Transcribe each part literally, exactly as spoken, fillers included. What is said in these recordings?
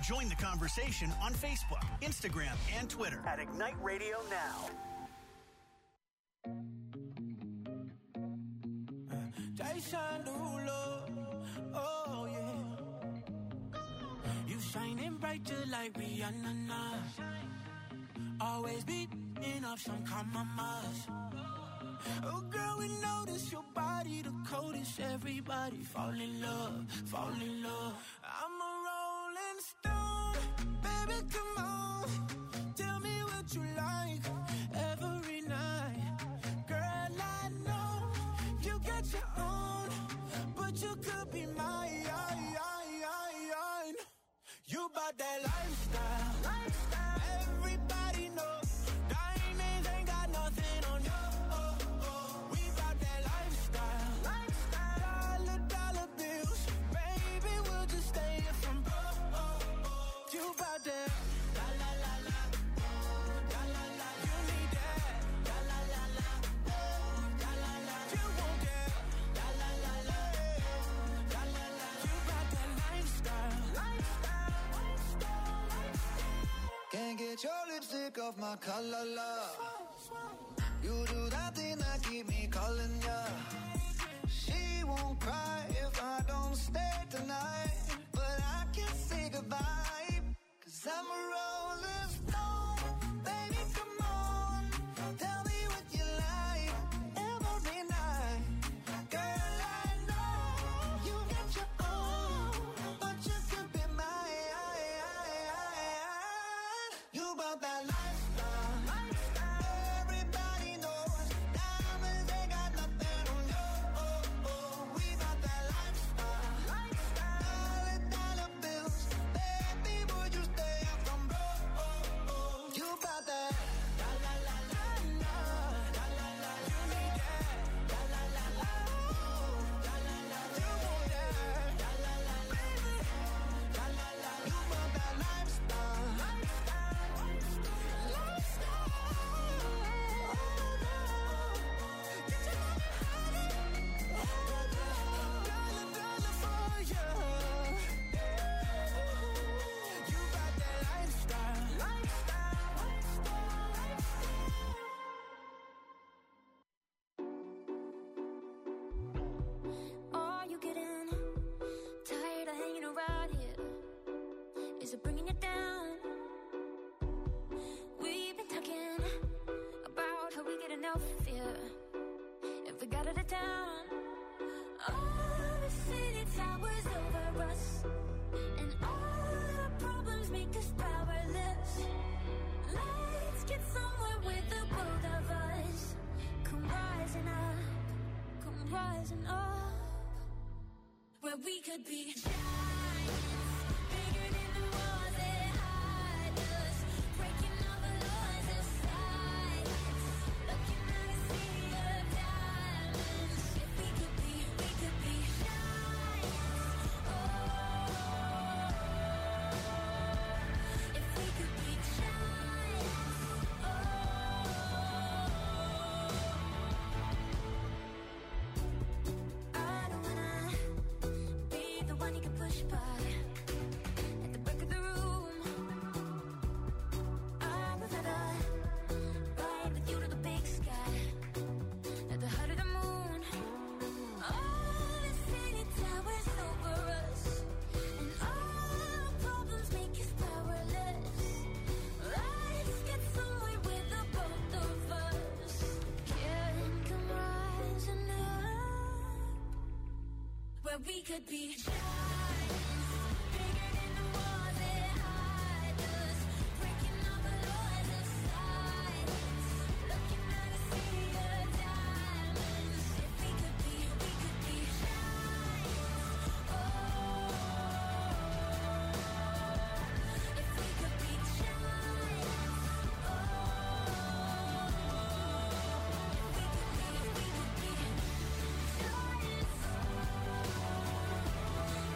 Join the conversation on Facebook, Instagram, and Twitter at Ignite Radio Now. Jason Derulo, oh yeah. You shining bright just like Rihanna. Always beating up some compromise. Oh girl, we notice your body the coldest. Everybody fall in love, fall in love. I'm a rolling stone, baby, come on. Tell me what you like every night. Girl, I know you got your own, but you could be mine. You bout that lifestyle, lifestyle. Everybody know diamonds ain't got nothing on you. We bout that lifestyle, lifestyle. Dollar, dollar bills, baby, we'll just stay here from broke. You bout that la la la la, la la la. You need that la la la la, la la la. You want that la la la la, la la la. You bout that lifestyle, lifestyle. Can't get your lipstick off my collar, love. You do that thing that keep me calling ya. She won't cry if I don't stay tonight, but I can't say goodbye, cause I'm a rolling stone. Baby, come on, tell me what you like every night. Girl, I know you got your own, but you could be mine. You about that lifestyle, lifestyle. Everybody knows diamonds ain't got nothing on you. We about that lifestyle, lifestyle. Dollar, dollar bills, baby, would you stay up from broke? You about that la la la la la, la la la. You need that la la la la, la la la. You want that la la la, baby, la la la. You about that lifestyle, lifestyle, lifestyle. Get your money higher, dollar, dollar for you. You got that lifestyle, lifestyle, lifestyle. Are you getting tired of hanging around here? Is it bringing you down? We've been talking about how we get enough here if we got out of town. All the city towers over us, and all our problems make us powerless. Let's get somewhere with the both of us. Come rising up, come rising up, where we could be giants, bigger than the walls that hide us, breaking all the laws of science, looking at a sea of diamonds. If we could be, we could be giants. Oh, if we could be giants. Oh, I don't wanna be the one you can push by at the back of the room. I would rather ride with you to the big sky, at the height of the moon. All the city towers over us, and all our problems make us powerless. Let's get somewhere with the both of us. Can come rising up, where we could be giants, bigger than the walls that hide us, breaking all the laws of science, looking at a sea of diamonds. If we could be, we could be giants. Oh, if we could be giants. Oh, if we could be, we could be giants.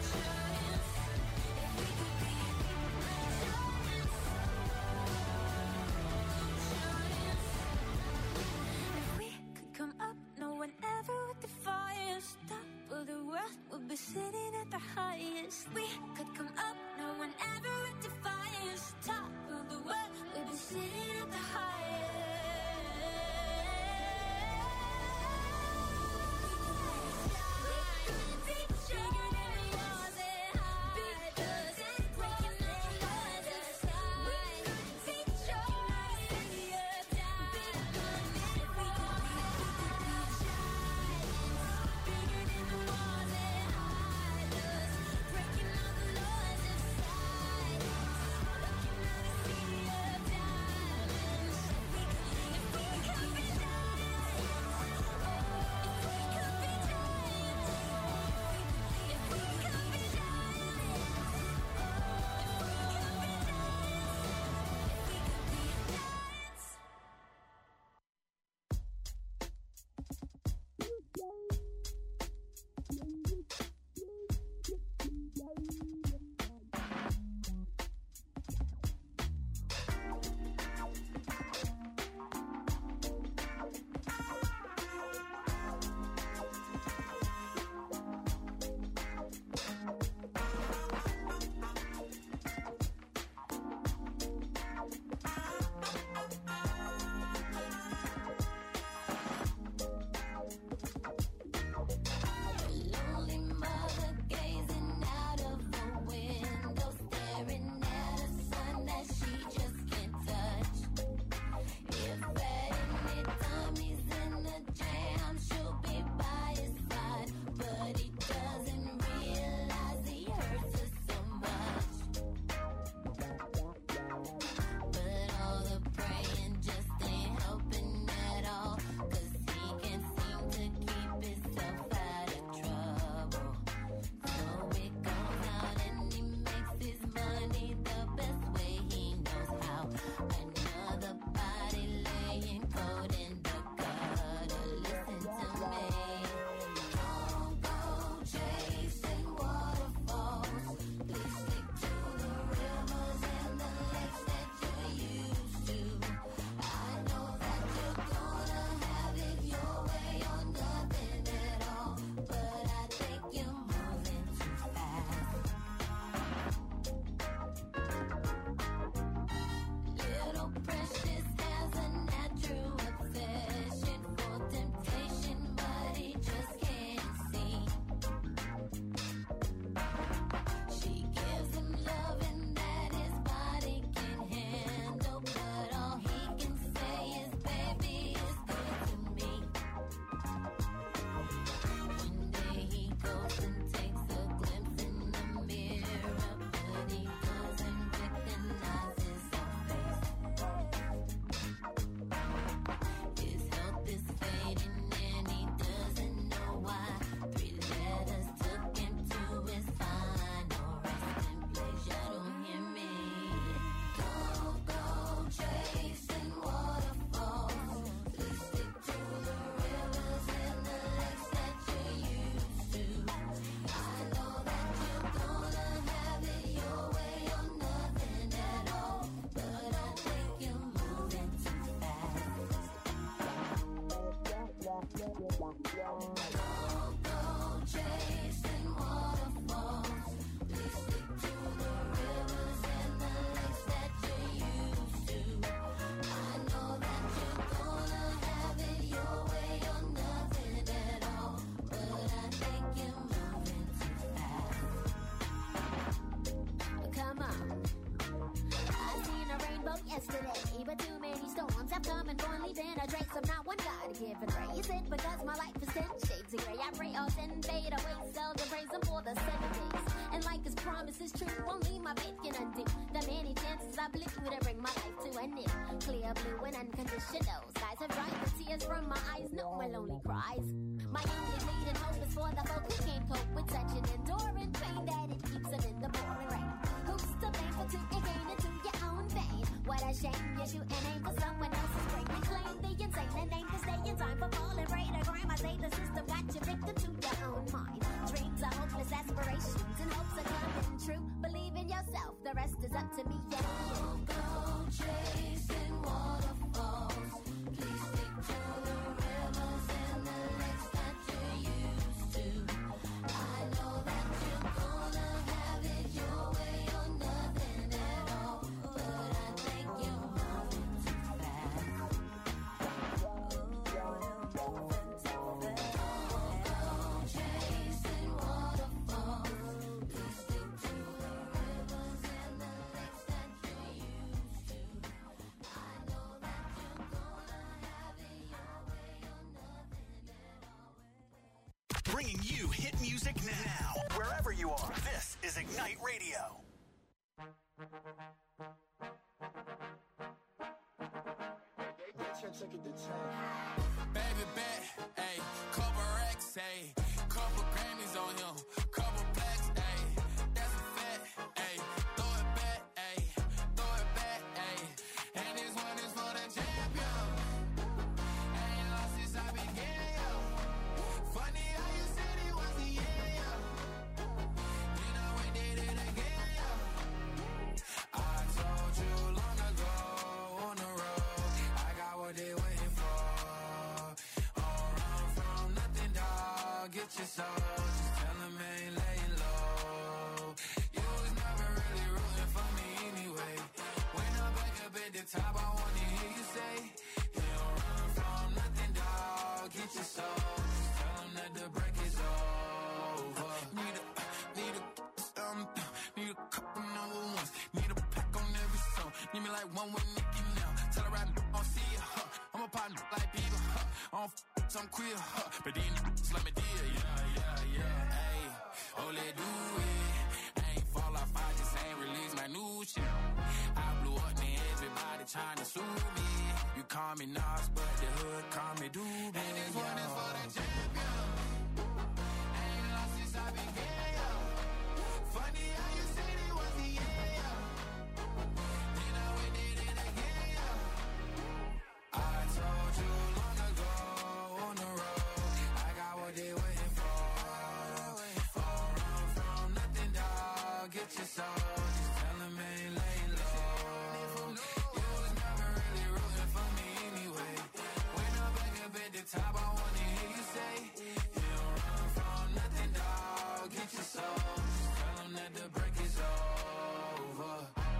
I've come and gone, leaving a trace of not one God to give and praise it. Because my life is ten shades of gray. I pray all sin fade away, seldom praise him for the seven days. And like his promise is true, only my faith can undo the many chances I blew to bring my life to an end. Clear blue and unconditional skies have dried the tears from my eyes, no more lonely cries. My only leading hope is for the folk who can't cope with such an enduring pain that it keeps them in the pouring rain. Who's to blame for to gain it to your own vein? What a shame you shoot and aim for someone else's brain. You claim the insane and aim to stay in time for falling prey to crime. I say the system got you victim to your own mind. Dreams are hopeless aspirations and hopes are coming true. Believe in yourself, the rest is up to me. Yeah. Don't go chasing waterfalls. Please stick to the rivers and the lakes that you're used to. I know that you're gonna have it your way or nothing at all, but I think you're moving too fast. Oh, moving too fast. Don't go chasing waterfalls. Please stick to the rivers and the lakes that you're used to. I know that you're gonna have it your way or nothing at all. Bringing you hit music now, wherever you are. This is Ignite Radio. Baby bet, ayy, couple racks, ayy, couple Grammys on him, couple blacks, ayy, that's a fact, ayy, throw it back, ayy, throw it back, ayy, and this one is for the champion. Ain't lost since I began, yo. Funny how you said it was the end, yo. Then I went did it again, yo. I told you long ago on the road, I got what they waiting for. Don't run from nothing, dog. Get your soul. Just tell them ain't laying low. You was never really rooting for me anyway. When I'm back up at the top, I wanna hear you say, you don't run from nothing, dog. Get your soul. Just tell them that the break is over. Need a, need a, um, need a couple number ones. Need a pack on every song. Need me like one with Nicki now. Tell her I don't see it, huh. I'm a partner like people, huh. I don't f*** some queer, huh. But these n***s let me deal, yeah, yeah, yeah. Ayy, oh, let do it. I ain't fall off, I just ain't release my new shit. I blew up, and everybody trying to sue me. You call me Nas, but the hood call me Doobie. And this one is for the champion. Ain't lost since I began, yo. Funny how you said it was the end, yo. Then I went did it again, yo. I told you long ago on the road, I got what they waiting for. Don't run from nothing, dog. Get your soul. Just tell them ain't laying low. You was never really rooting for me anyway. When I'm back up at the top, I wanna hear you say, you don't run from nothing, dog. Get your soul. Just tell them that the break is over.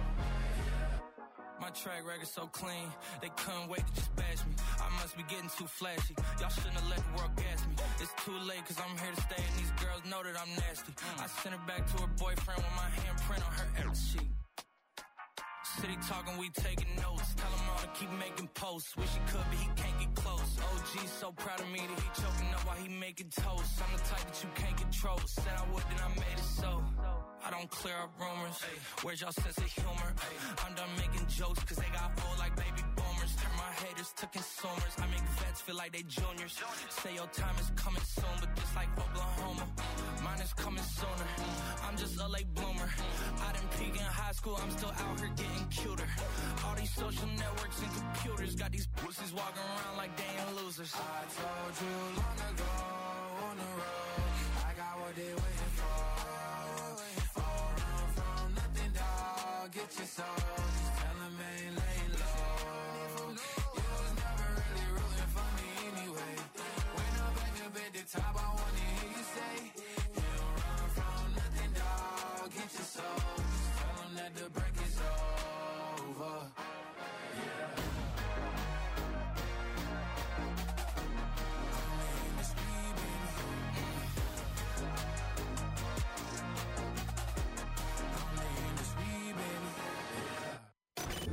My track record so clean, they couldn't wait to just bash me. I must be getting too flashy. Y'all shouldn't have let the world gas me. It's too late cause I'm here to stay and these girls know that I'm nasty. I sent her back to her boyfriend with my handprint on her ass sheet. City talking, we taking notes. Tell him all to keep making posts. Wish he could, but he can't get close. O G's so proud of me that he choking up while he making toast. I'm the type that you can't control. Said I would, then I made it so. I don't clear up rumors. Where's y'all sense of humor? I'm done making jokes cause they got old like baby boomers. Turn my haters to consumers. I make vets feel like they juniors. Say your time is coming soon, but just like Oklahoma, mine is coming sooner. I'm just a late bloomer. I didn't peak in high school, I'm still out here getting cuter. All these social networks and computers got these pussies walking around like they ain't losers. I told you long ago on the road, I got what they waiting for. Don't run from nothing, dog. Get your soul. Just tell them ain't laying low. You was never really rooting for me anyway. When I'm back up at the top, I wanna hear you say, you don't run from nothing, dog. Get your soul. Just tell them that the break is over. Yeah.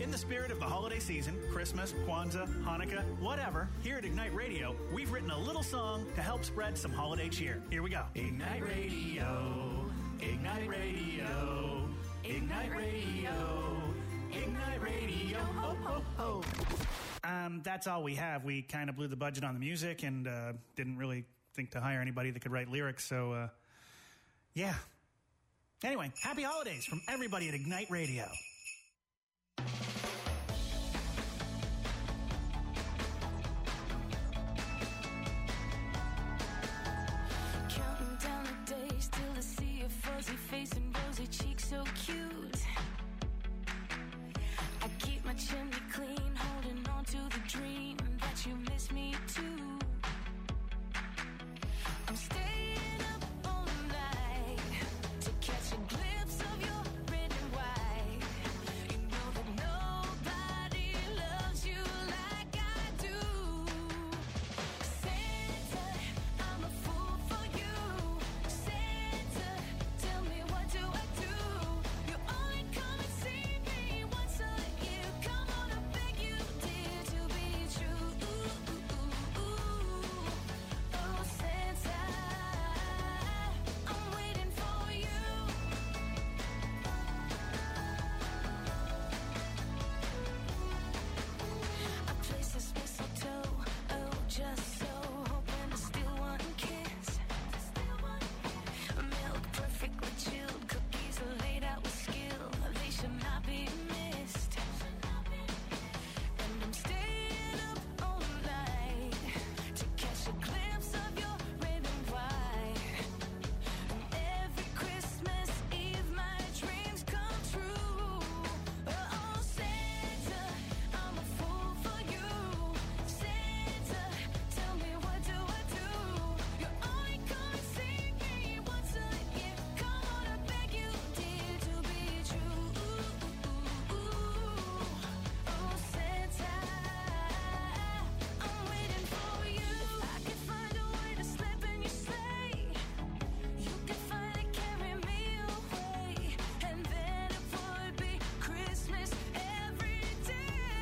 In the spirit of the holiday season, Christmas, Kwanzaa, Hanukkah, whatever, here at Ignite Radio, we've written a little song to help spread some holiday cheer. Here we go. Ignite Radio, Ignite Radio, Ignite Radio, Ignite Radio, ho, ho, ho. Um, that's all we have. We kind of blew the budget on the music and uh, didn't really think to hire anybody that could write lyrics, so uh, yeah. Anyway, happy holidays from everybody at Ignite Radio. Counting down the days till I see a fuzzy face and rosy cheeks so cute. I keep my chimney clean, holding on to the dream that you miss me too. I'm staying up all night to catch a glimpse of your red and white. You know that nobody loves you like I do. Santa, I'm a fool for you. Santa, tell me what do I do? You only come and see me once a year. Come on, I beg you, dear, to be true. Oh, Santa, I'm waiting for you. I place this mistletoe, oh, just so, hoping to steal one kiss. Milk perfectly chilled, cookies are laid out with skill. They should not be missed. And I'm staying up all night to catch a glimpse of your red and white. And every Christmas Eve my dreams come true. Oh, Santa, I'm a fool for you. Santa, tell me what do I do? You only come and see me once a year. Come on, I beg you, dear, to be true. Oh, Santa, I'm waiting for you. If I could find a way to slip in your sleigh, you could finally carry me away, and then it would be Christmas every day.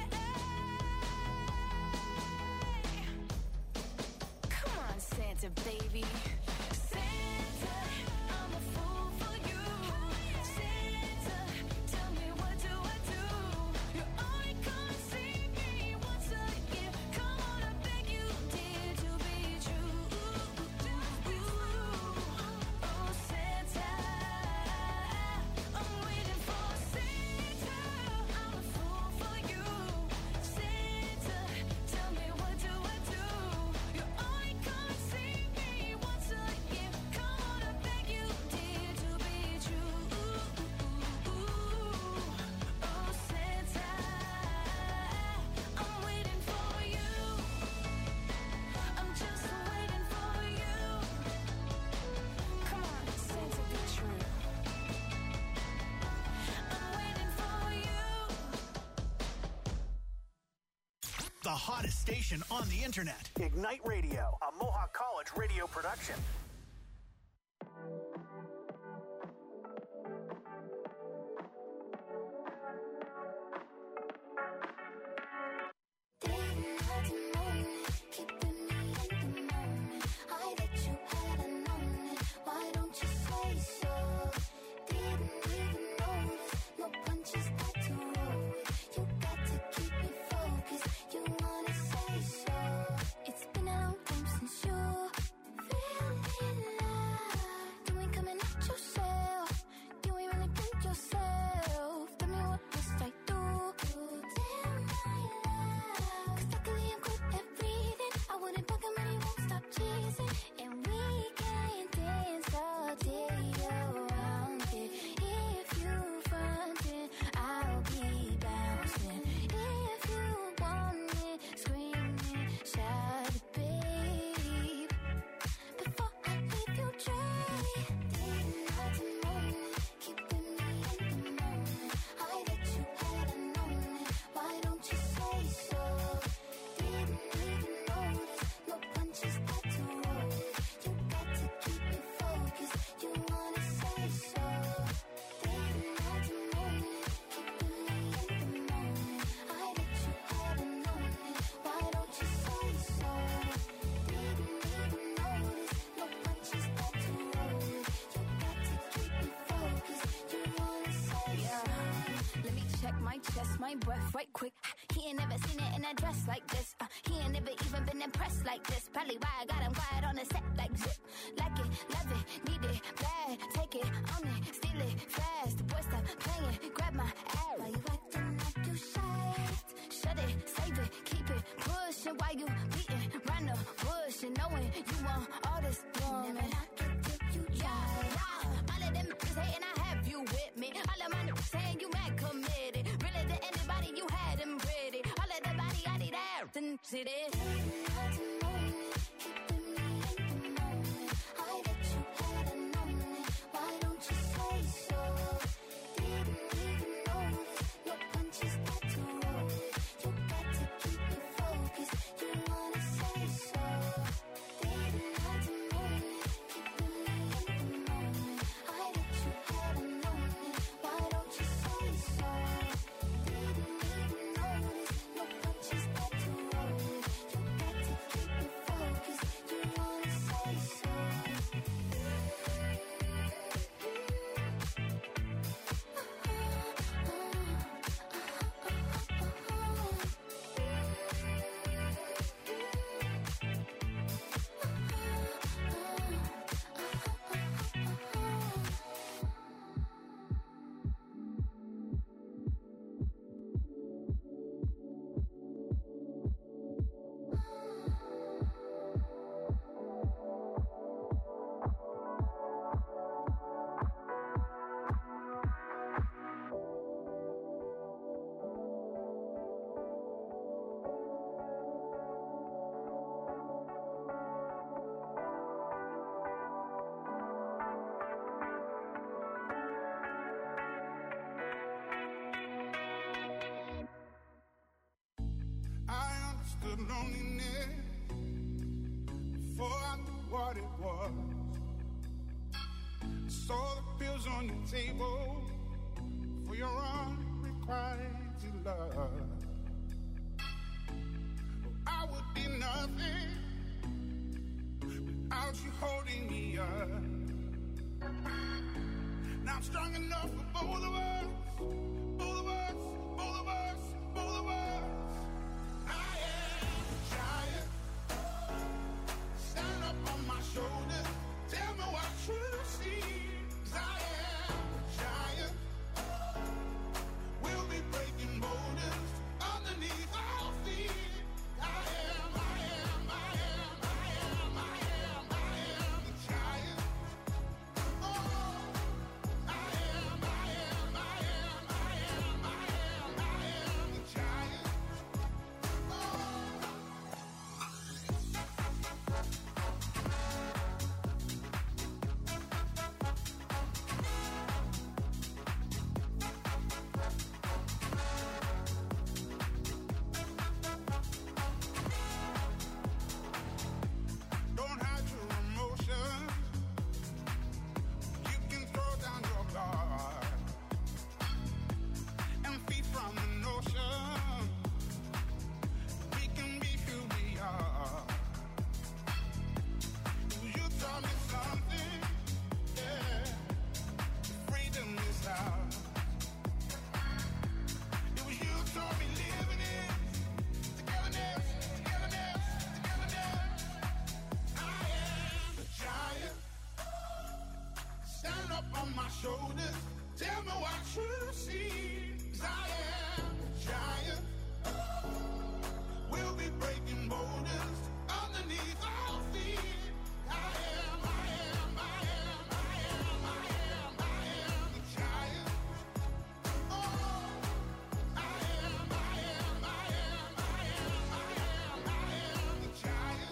Come on, Santa baby. Santa, I'm a fool for you. Santa, tell me what do I do? You only come and see me once a year. Come on, I beg you, dear, to be true. Oh, Santa, I'm waiting for Santa. I'm a fool for you. Santa, tell me what do I do? You only come and see me once a year. Come on, I beg you, dear, to be true. Oh, Santa, I'm waiting for you. I'm just waiting for you. Come on, Santa, be true. I'm waiting for you. The hottest station on the internet. Ignite Radio, a Mohawk College radio production. Didn't have to know it, keeping me in the moment. I bet you had known it. Why don't you say so? Didn't even notice, no punches got to roll with. You got to keep me focused. You wanna say so? It's been a long time since you really my chest, my breath right quick. He ain't never seen it in a dress like this. Uh, he ain't never even been impressed like this. Probably why I got him quiet on the set like zip. Like it, love it, need it, bad. Take it, own it, steal it, fast. The boy stop playing, grab my ass. Why you acting like you shy? Shut it, save it, keep it pushing. Why you beating round the bush and knowing you want all this woman? Never knock it till you try. Yeah. All of them bitches hating, I have you with me. All of my niggas saying you mad committed. Really to anybody you had them pretty. All of the body I need out and sit it. Loneliness before I knew what it was. I saw the pills on your table for your unrequited love. Well, I would be nothing without you holding me up. Now I'm strong enough for both of us, both of us, both of us, both of us. Stand up on my shoulders, tell me what you see. 'Cause I am a giant. We'll be breaking boulders underneath our feet. I am, I am, I am, I am, I am, I am a giant. Oh, I am, I am, I am, I am, I am, I am a giant. Shoulders, tell me what you see. 'Cause I am a giant. We'll be breaking boulders underneath our feet. I am, I am, I am, I am, I am, I am a giant. Oh, I am, I am, I am, I am, I am, I am a giant.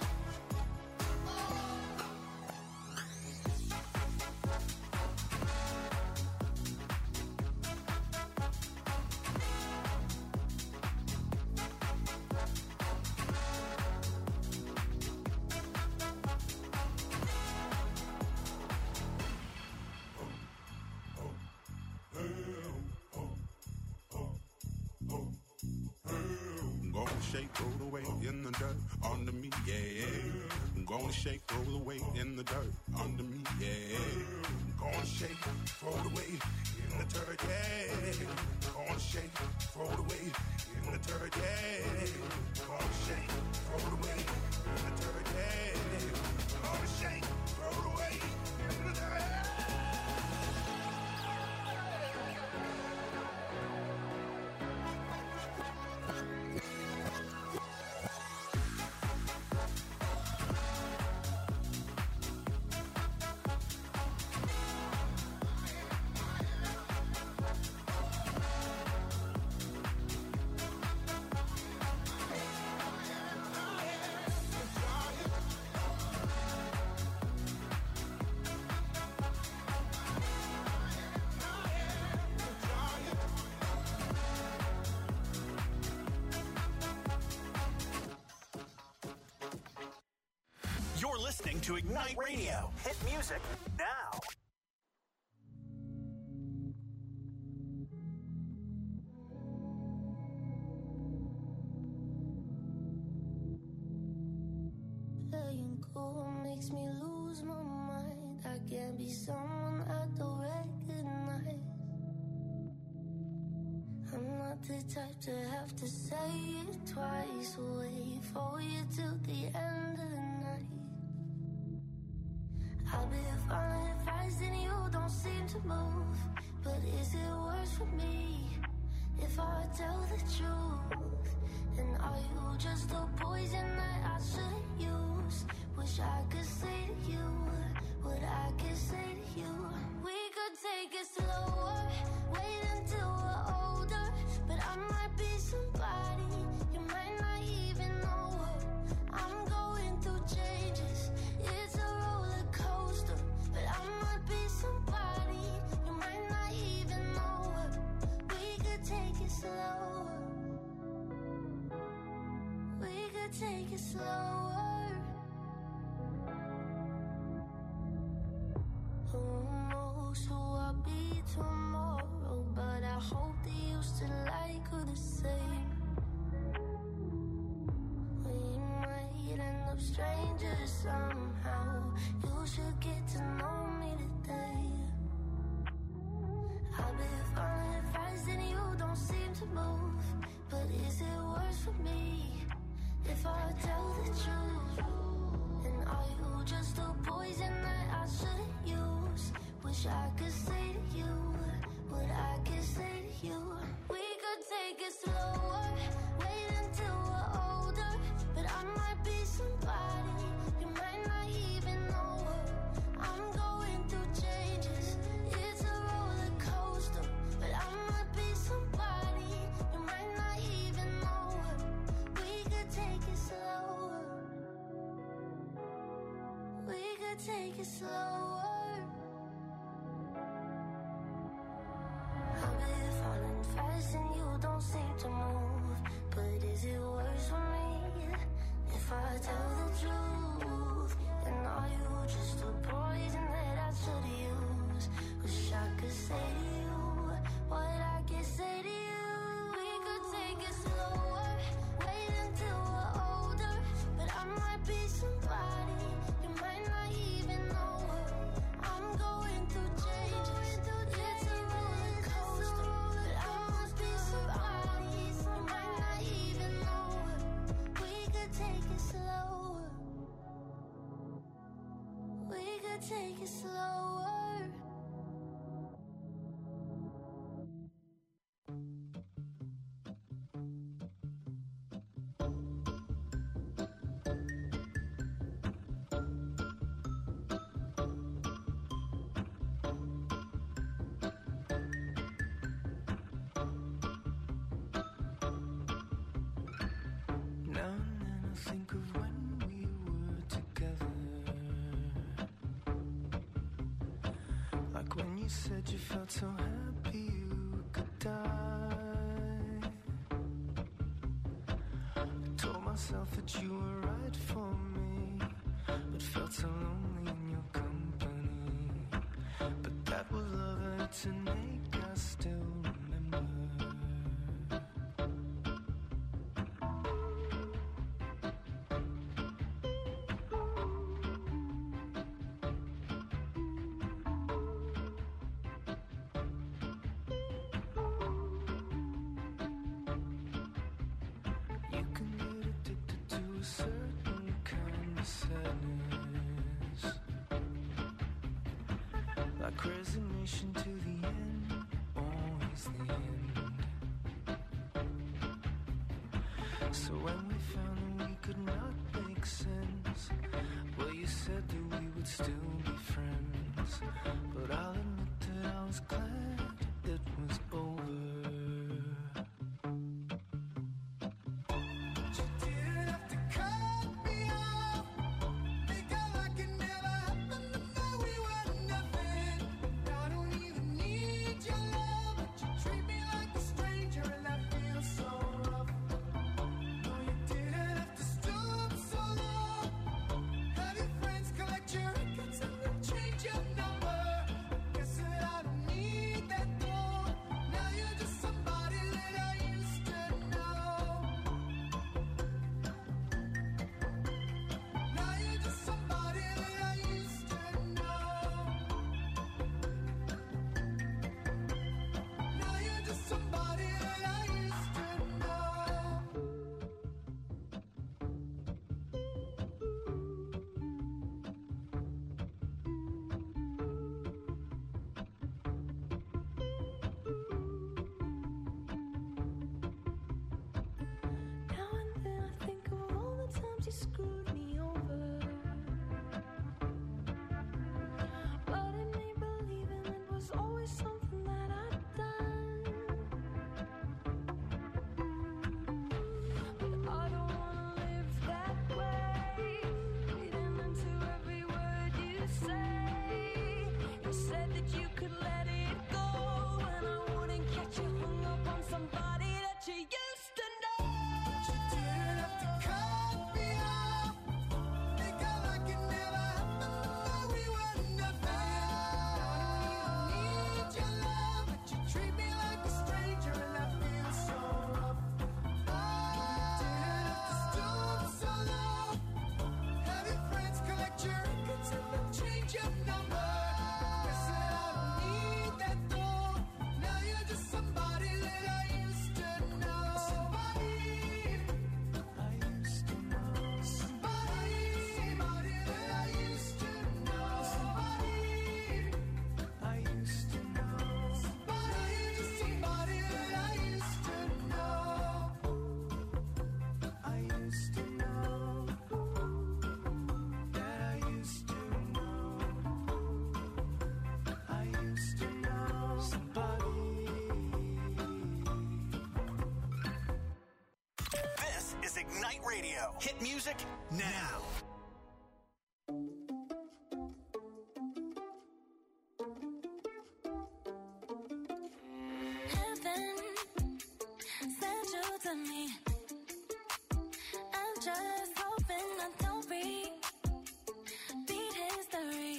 Shake, roll away in the dirt under me, yeah. I'm gonna shake, roll away in the dirt under me, yeah. I'm gonna shake, roll away in the dirt, yeah. I'm gonna shake, You're listening to Ignite Radio. Hit music now. Playing cool makes me lose my mind. I can't be someone I don't recognize. I'm not the type to have to say it twice. Wait for you till the end of the night. I'll be fine if I and you don't seem to move. But is it worse for me if I tell the truth? And are you just a poison that I shouldn't use? Wish I could say to you what I could say to you. We could take it slower, wait until we're older. But I might be somebody you might not even know. I'm going through changes, it's a roller coaster. But I might be somebody you might not even know. We could take it slower. We could take it slower. Who knows who I'll be tomorrow? But I hope that you still like her the same. We might end up strangers somehow. You should get to know me today. I'll be fine if I and you don't seem to move. But is it worse for me if I tell the truth? And are you just a poison that I shouldn't use? Wish I could say to you what I could say to you. We could take it slower, wait until we're older. But I might be somebody you might not even know. I'm going through changes, it's a roller coaster. But I might be somebody you might not even know. We could take it slower. We could take it slower. I'll be falling fast and you don't seem to move. But is it worse for me if I tell the truth? And are you just a poison that I should use? Wish I could say to you what I could say to you. We could take it slower, wait until we're older. But I might be somebody you might not even know. I'm going through changes, it's a roller coaster. But I must be somebody you might not even know. We could take it slower. We could take it slower. Now and then I think of when we were together. Like when you said you felt so happy you could die. I told myself that you were right for me, but felt so lonely in your company. But that was love and it's innate, I still remember. You can get addicted to a certain kind of sadness, like resignation to the end, always the end. So when we found that we could not make sense, well, you said that we would still be friends. But I'll admit that I was glad it was over. Have you Ignite Radio. Hit music now. Heaven sent you to me. I'm just hoping I don't repeat history.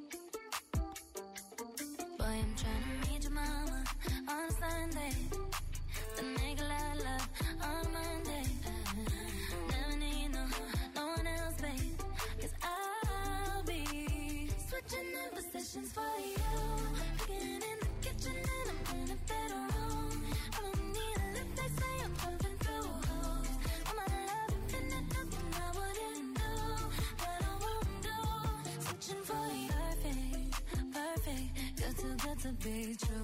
Boy, I'm trying to meet your mama on Sunday. The nigga love love on Monday. Never need no, no one else, babe. Cause I'll be switching in positions for you. Getting in the kitchen and I'm in a better room. I don't need a lift, they say I'm pumping through holes. All my love infinite, nothing I wouldn't do, that I won't do. Switching for you, perfect, perfect. Good too good to be true.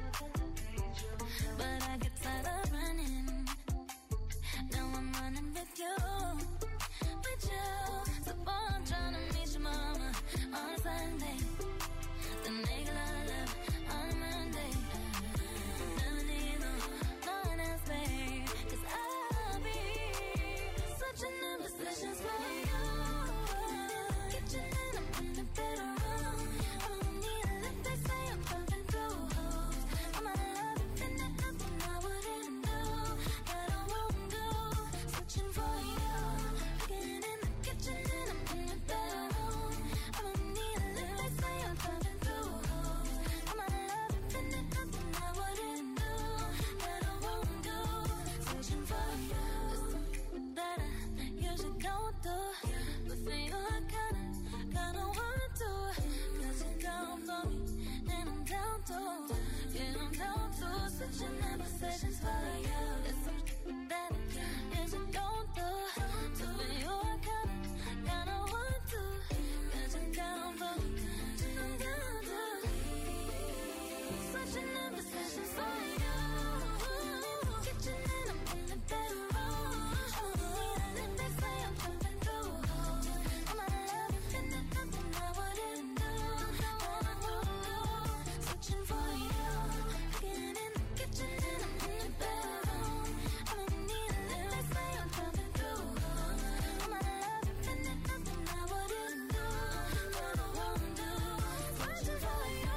But I get tired of running. Now I'm running with you, with you. So boy, I'm trying to meet your mama on Sunday. The nigga love love on Monday. Never need no, no one else, babe. Cause I'll be switching in positions for you. Kitchen and I'm in a better room. I don't need a lift, they say I'm pumping through holes. All my love infinite, nothing I wouldn't do, that I won't do. Switching for you. Getting in the kitchen and I'm in a better room. I don't need a lift, they say I'm pumping through holes. All my love infinite, nothing I wouldn't do, that I won't do. Switching for you. That I usually don't do, but for you I kinda, kinda want to. Cause you're down for me, and I'm down to. Yeah, I'm down to. Switching in positions for you. It's something that I usually don't do, but for you I kinda, kinda want to. Cause you're down for me, and I'm down to. Switching in positions for you. Kitchen and I'm in the bedroom. I don't need a lift, they say I'm jumping through holes. All my love infinite, nothing I wouldn't do, that I won't do. Switching for you. Getting in the kitchen and I'm in the bedroom. I don't need a lift, they say I'm jumping through holes. All my love infinite, nothing I wouldn't do, that I won't do. Switching for you.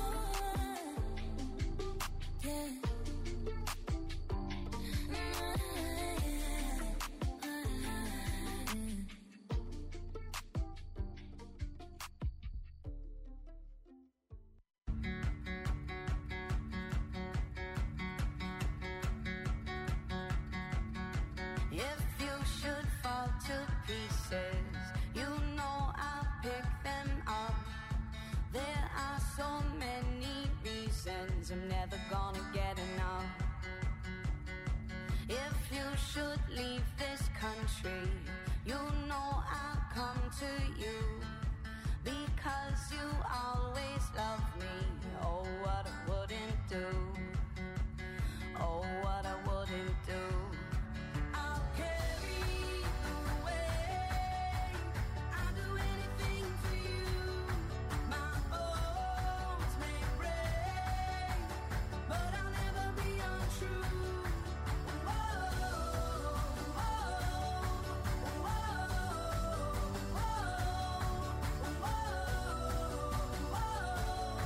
Yeah. If you should fall to pieces, you know I'll pick them up. There are so many reasons I'm never gonna get enough. If you should leave this country, you know I'll come to you, because you always loved me. Oh, what I wouldn't do. Oh, what I wouldn't do. I'll carry you away. I'll do anything for you. My bones may break, but I'll never be untrue. Whoa, whoa, whoa, whoa, whoa.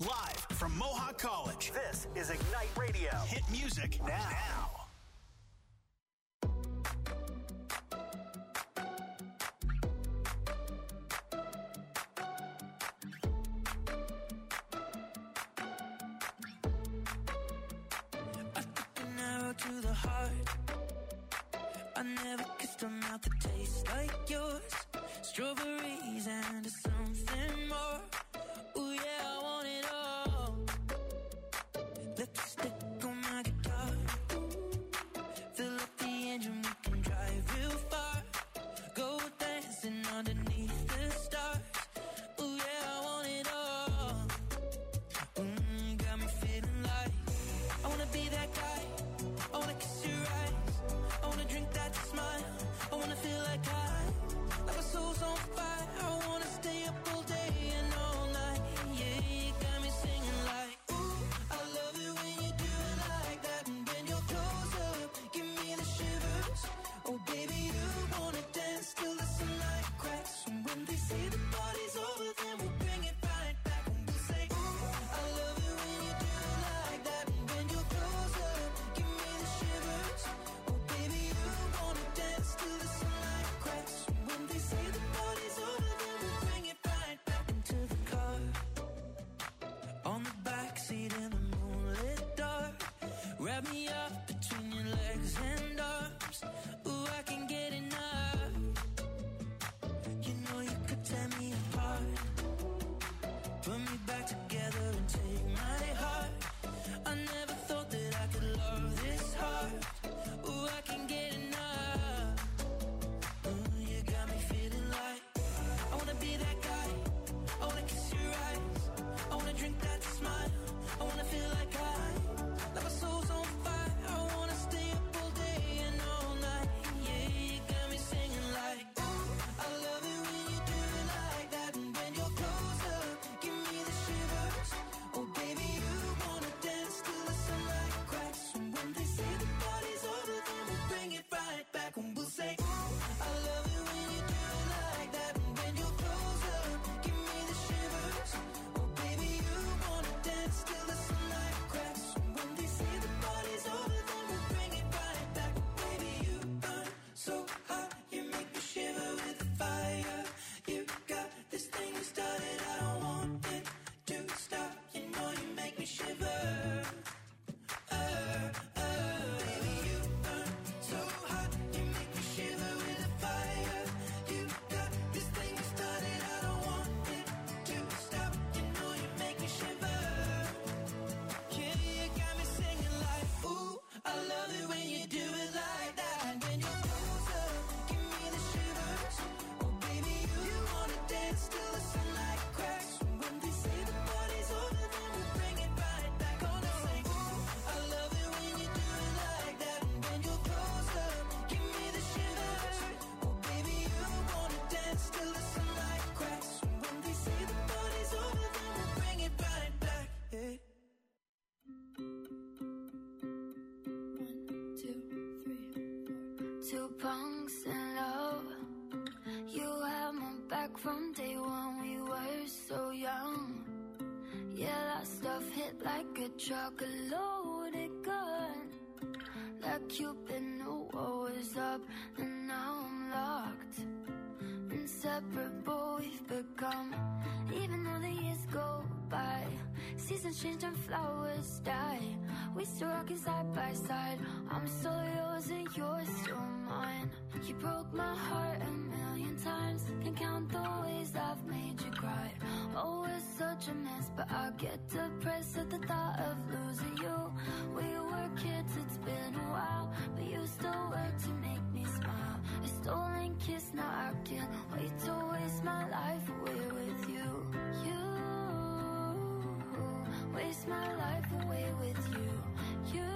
Live from Mohawk College. This is Ignite Radio. Hit music now. now. To the heart, I never kissed a mouth that tastes like yours. Strawberries and something more. Ooh yeah, I want it all. Lipstick on my guitar. Fill up the engine, we can drive real far. Go dancing underneath the stars. Ooh yeah, I want it all. Mm, got me feeling like I wanna be that guy. I wanna kiss your eyes, I wanna drink that smile, I wanna feel like I, like my soul's on fire, I wanna stay up all day and all night, yeah, you got me singing like, ooh, I love it when you do it like that, and when you're close up, give me the shivers, oh baby, you wanna dance till the sunlight cracks, and when they say the party's over, then we'll bring it right back, and we'll say, ooh, I love it when you do it like that, and when you're close up, give me the shivers, oh baby, you wanna dance till the sunlight cracks, and when they say the party's over, then we'll bring it right back into the car, on the backseat in the moonlit dark, wrap me up between your legs and arms, ooh, I can get enough, you know you could tear me apart, put me back together and take my heart, I never thought that I could love this hard, ooh, I can get enough, ooh, you got me feeling like, I wanna be that guy, I wanna kiss your eyes, I wanna drink that smile, I wanna feel like I, like my soul's on fire, I wanna stay up all day and all night, yeah, you got me singing like, ooh, I love it when you do it like that, and when you're close up, give me the shivers, oh baby, you wanna dance till the sunlight cracks, and when they say the party's over, then we'll bring it right back, and we'll say, ooh, I love it when you do it like that, and when you're close up, give me the shivers, oh baby, you wanna dance till the sunlight cracks, and when they say the party's over, then we'll bring it right back, baby, you burn so hot, you make me shiver with the fire, you got this thing you started, I don't want it to stop, you know you make me shiver, uh, uh, baby, you burn so hot, you make me shiver with the fire, you got this thing you started, I don't want it to stop, you know you make me shiver, yeah, you got me singing like, ooh, I love it when you do it like that, and when you're close up, give me the shivers, oh baby, you wanna dance till the sunlight cracks, and when they say the party's over, then we'll bring it right back, gonna say, ooh, I love it when you do it like that, and when you're close up, give me the shivers, oh baby, you wanna dance till the sunlight cracks, and when they say the party's over, then we'll bring it right back, yeah. Two punks in love. You had my back from day one. We were so young. Yeah, that stuff hit like a truck, a loaded gun. Like Cupid knew what was up, and now I'm locked. Inseparable we've become. Even though the years go by, seasons change and flowers die, we still rockin' side by side. I'm still yours and you're still mine. You broke my heart a million times, can't count the ways I've made you cry. Oh, it's such a mess, but I get depressed at the thought of losing you. We were kids, it's been a while, but you still work to make me smile. A stolen kiss, now I can't wait to waste my life away with you. You waste my life away with you. You,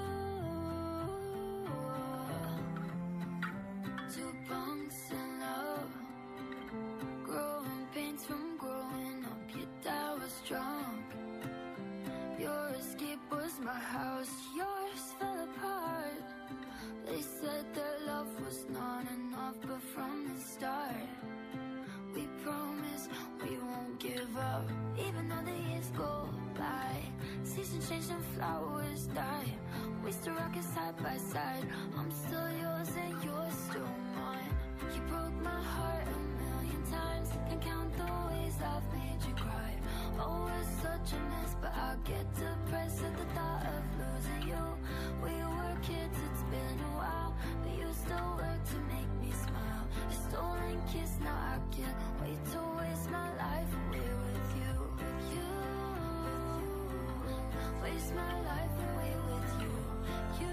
two punks in love, growing pains from growing up. Your dad was drunk, your escape was my house, yours fell apart. They said their love was not enough, but from the start, we promised we won't give up. Even though the years go by, seasons change and flowers die. We still rockin' side by side. I'm still yours and you're still mine. You broke my heart a million times. Can't count the ways I've made you cry. Oh, it's such a mess, but I get depressed at the thought of losing you. We were kids, it's been a while, but you still work to make me smile. A stolen kiss, now I can't wait to waste my life away with you. You, waste my life away with you. You,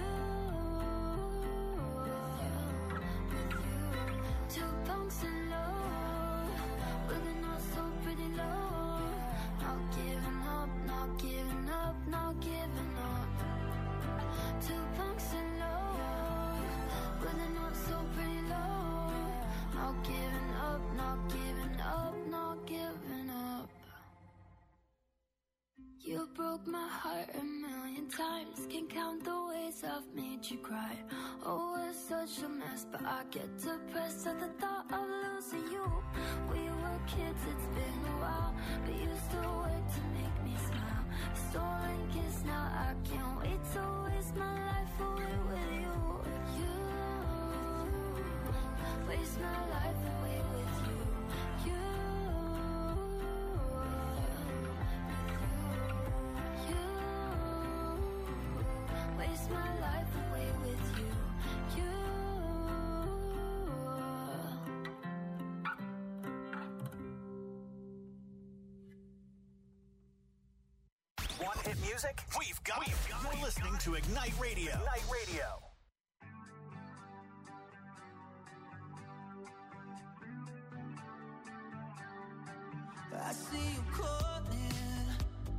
with you. Two punks in love, with a not so pretty love. Not giving up, not giving up, not giving up. Two punks in love, with a not so pretty love. Not giving up, not giving up, not giving up. You broke my heart a million times. Can't count the ways I've made you cry. Oh, it's such a mess, but I get depressed at the thought of losing you. We were kids, it's been a while, but you still work to make me smile. Stolen kiss, now I can't wait to waste my life away with you. You, waste my life away with you. You, waste my life away with you. You. Want hit music? We've got, We've got You're listening got to Ignite Radio. Ignite Radio. I see you calling.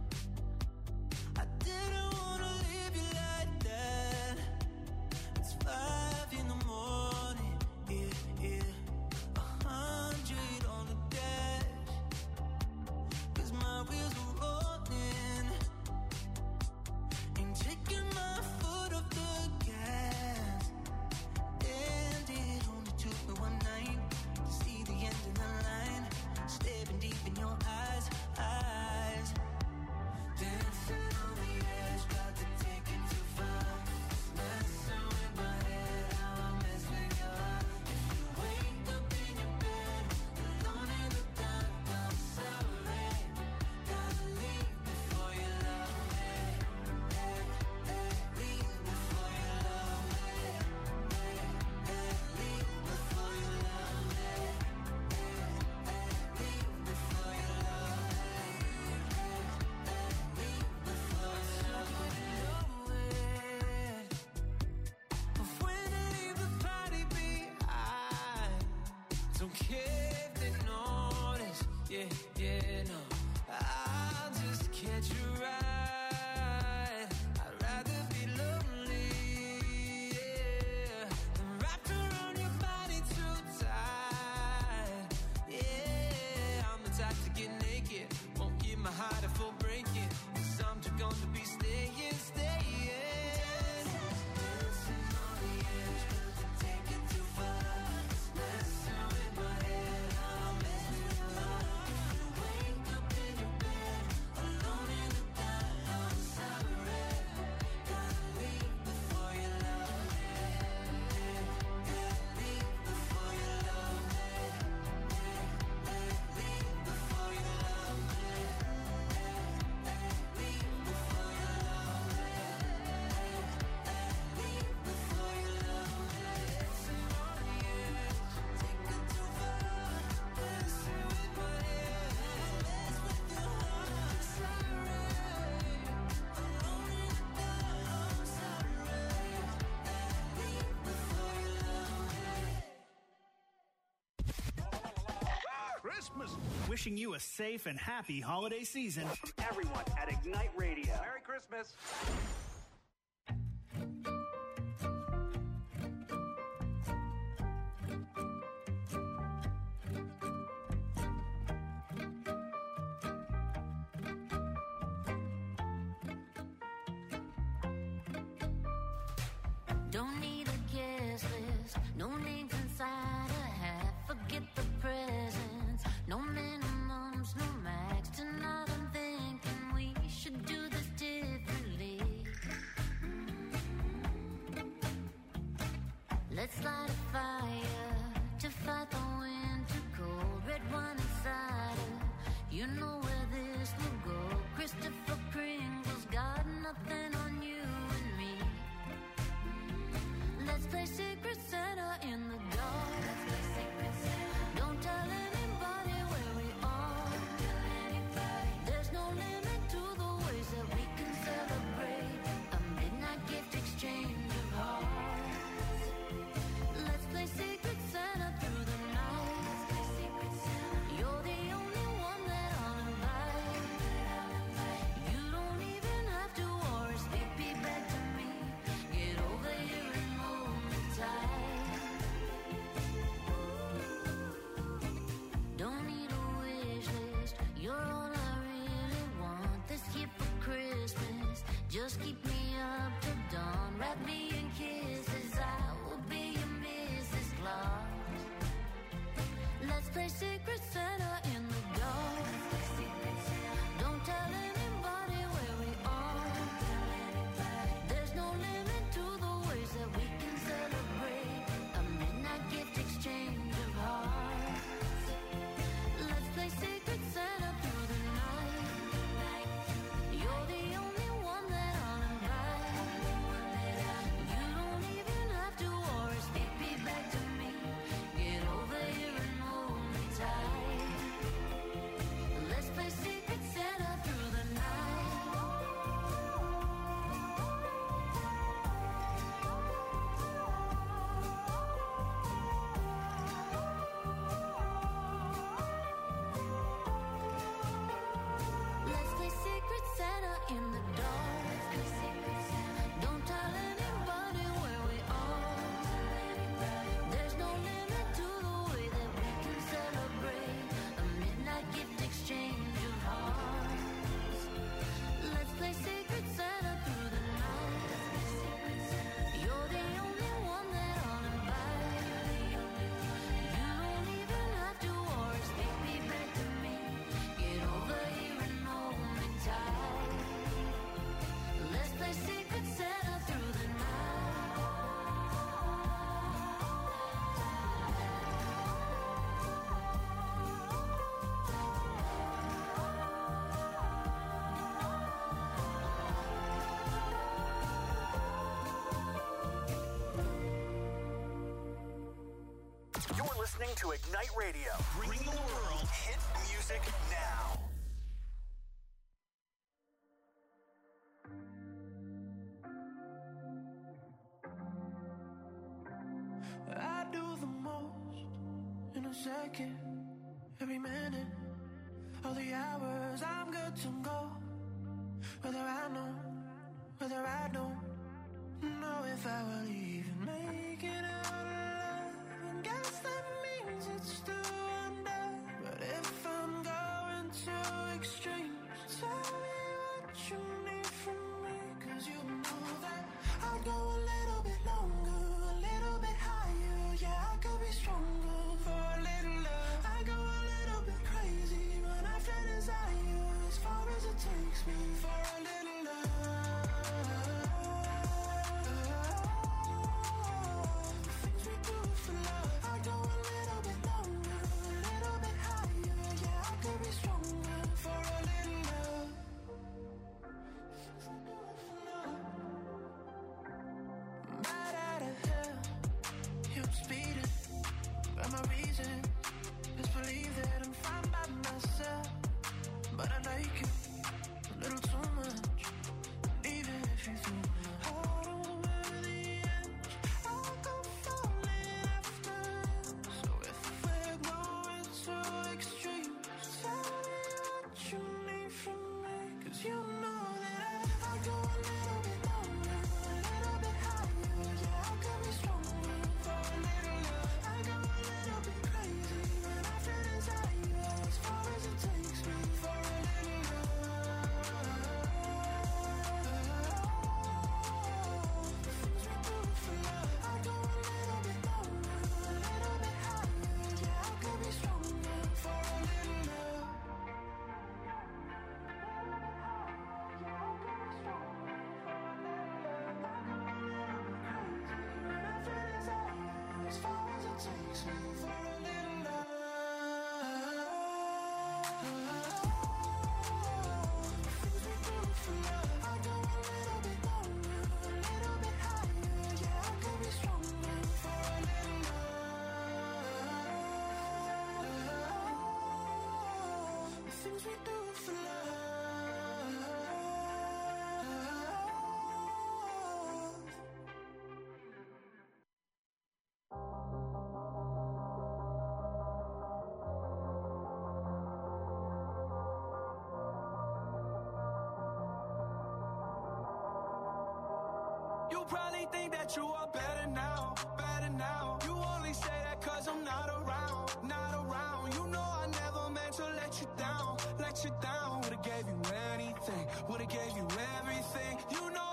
I didn't wanna leave you like that. It's five in the morning, yeah, yeah. A hundred on the dash, 'cause my wheels are rolling. Ain't taking my foot off the gas. And it only took me one night to see the end of the line. Staring deep in your eyes, eyes. Dancing on the edge, about to take it too far. Messing with my head, how I mess with your heart. If you wake up in your bed, alone in the dark, I'm sorry. Gotta leave before you love me. Hey, hey, leave before you love me. Hey, hey, leave before you love me. Don't care if they notice, yeah, yeah, no. I'll just catch you right. I'd rather be lonely, yeah, than wrapped around your body too tight. Yeah, I'm the type to get naked, won't give my heart a full breaking, 'cause I'm too gone to be staying, staying. Dancing on the edge, but to take it too far. Messing with my head, I'm messing with your heart. If you wake up in your bed, alone in the dark, I'm sorry. Gotta leave before you love me. Leave before you love me. Leave before you love me. Leave before you love me. Leave before you love me. Dancing on the edge, take it too far. Messing with my head, mess with your heart. Sorry, alone in the dark, I'm sorry. Leave before you love me. Christmas. Wishing you a safe and happy holiday season from everyone at Ignite Radio. Merry Christmas. Don't need a guest list, no names inside a hat. Forget the presents, no minimums, no math. Just keep me up till dawn. Wrap me in kisses. I will be your Missus Claus. Let's play Secret Santa in the dark. Don't tell anybody where we are. There's no limit to the ways that we can celebrate a midnight gift exchange of hearts. Let's play Secret Santa through the night. You're the only one that I'll invite. You don't even have to worry, speak me back to me. Get over here and hold me tight. Let's play Secret Santa through the night. Let's play Secret Santa in the dark. Don't tell anybody where we are. There's no limit to the way that we can celebrate a midnight gift exchange of hearts. Let's play Secret Santa through the night. You're the only one that I'll invite. You don't even have to worry, speak me back to me. Get over here and hold me tight. Let's play Secret Santa through the night. You're listening to Ignite Radio. Bring the world hit music now. I do the most in a second, every minute of the hours. I'm good to go, whether I know, whether I don't know if I will even make it out alive. And guess that means it's still under. But if I'm going to extremes, tell me what you need from me. Cause you know that I'll go a little bit longer, a little bit higher. Yeah, I could be stronger for a little love. I go a little bit crazy when I feel desire, as far as it takes me for a little love. The things we do for love. I go a little bit longer, a little bit higher. Yeah, I could be stronger for a little love. Right out of hell, yeah, I'm speeding, but my reason is believe that I'm fine by myself. But I like you a little too much, even if you threw my heart over the edge, I'll go falling after you. So if we're going to extremes, tell me what you need from me. Cause you know that I, I go a little bit longer, a little bit higher. Yeah, I could be stronger for a little love. I go a little bit crazy when I feel desire, as far as it takes me for a little love. The things we do for love. I go a little bit longer, a little bit higher. Yeah, I could be stronger for a little love. As far as it takes me for a little love. The things we do for love. I go a little bit longer, a little bit higher. Yeah, I could be stronger for a little love. The things we do for love. You probably think that you are better now, better now. You only say that cause I'm not around, not around. You know I never meant to let you down, let you down. Would've gave you anything, would've gave you everything. You know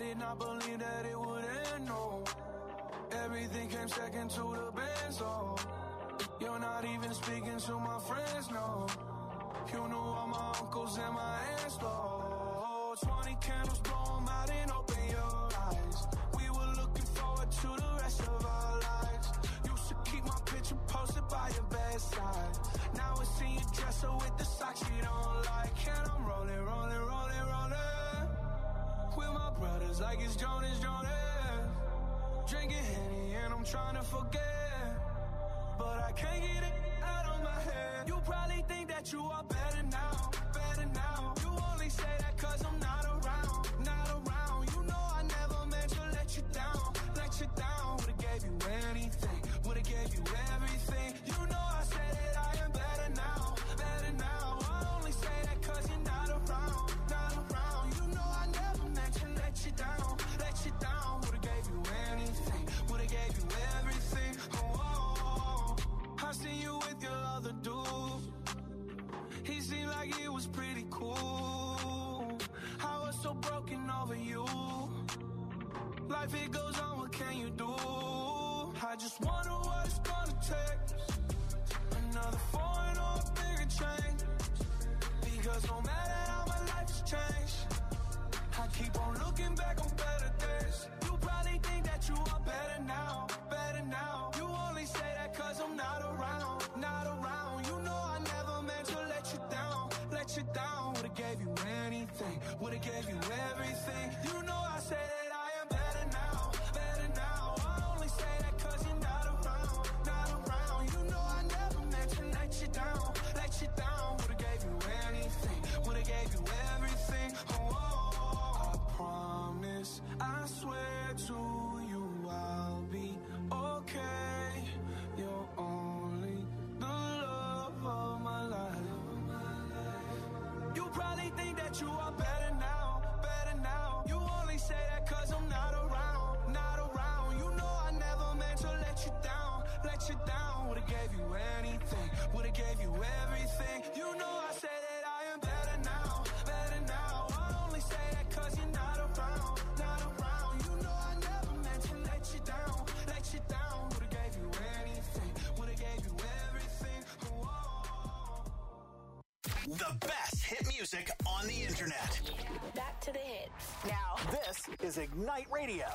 did not believe that it would end, no. Everything came second to the benzo. You're not even speaking to my friends, no. You knew all my uncles and my aunts, though. Twenty candles, blow them out and open your eyes. We were looking forward to the rest of our lives. Used to keep my picture posted by your bedside. Now it's in your dresser with the socks you don't like. And I'm rolling, rolling, rolling, rolling with my brothers like it's Jonas, Jonas. Drinking Henny and I'm trying to forget, but I can't get it out of my head. You probably think that you are better now, better now. You only say that cause I'm not around, not around. You know I never meant to let you down, let you down. Would've gave you anything, would've gave you everything. You know I said that I am better now, better now. I only say that cause you're not around, not around. You know I never meant to let you down, let you down. Would've gave you anything, would've gave you everything. Oh, oh, oh. I seen you with your other dude. He seemed like he was pretty cool. I was so broken over you. Life it goes on, what can you do? I just wonder what it's gonna take. Another foreign or a bigger change. Because no matter how my life has changed, I keep on looking back on better days. You probably think that you are better now, better now. You only say that cause I'm not around, not around. You know I never meant to let you down, let you down. Would've gave you anything, would've gave you everything. You know I say that I am better now, better now. I only say that cause you're not around, not around. You know I never meant to let you down, let you down. Would've gave you anything, would've gave you everything. Oh, oh, oh. I promise, I swear to you I'll be okay. You're only the love of my life. You probably think that you are better now, better now. You only say that cause I'm not around, not around. You know I never meant to let you down, let you down. Would've gave you anything, would've gave you everything. You know I say that I am better now, better now. I only say that cause you're not around, not around. You know I never meant to let you down, let you down. Would've gave you anything, would've gave you everything. Whoa. The best hit music on the internet. Back to the hits. Now, this is Ignite Radio.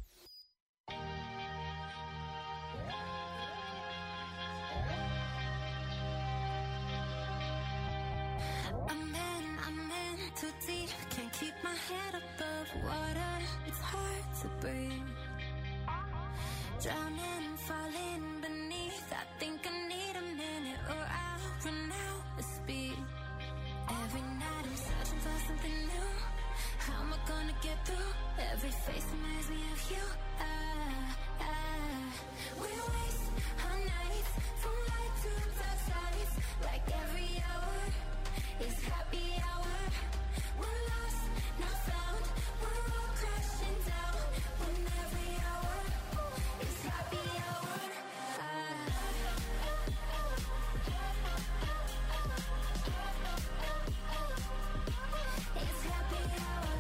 I'm in, I'm in too deep. Can't keep my head above water. It's hard to breathe. Drowning, falling beneath. I think I need a minute or I'll run out of speed. Every night I'm searching for something new. How am I gonna get through? Every face reminds me of you. Ah, ah. We waste our nights from light to dark sides. Like every hour is happy hour. We're lost, not found. We're all crashing down. When every hour is happy hour. Ah. It's happy hour.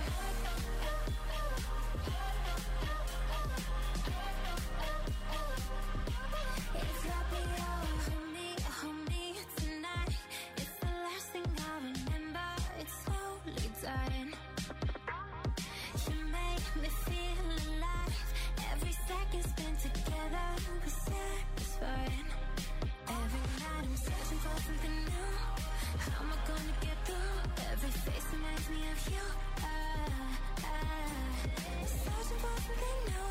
It's happy hour. Hold me, hold me tonight. It's the last thing I remember. It's slowly dying. You make me feel alive. Every second spent together was satisfying. Every night I'm searching for something new. How am I gonna get through? Every face reminds me of you. Ah, ah. Searching for something new.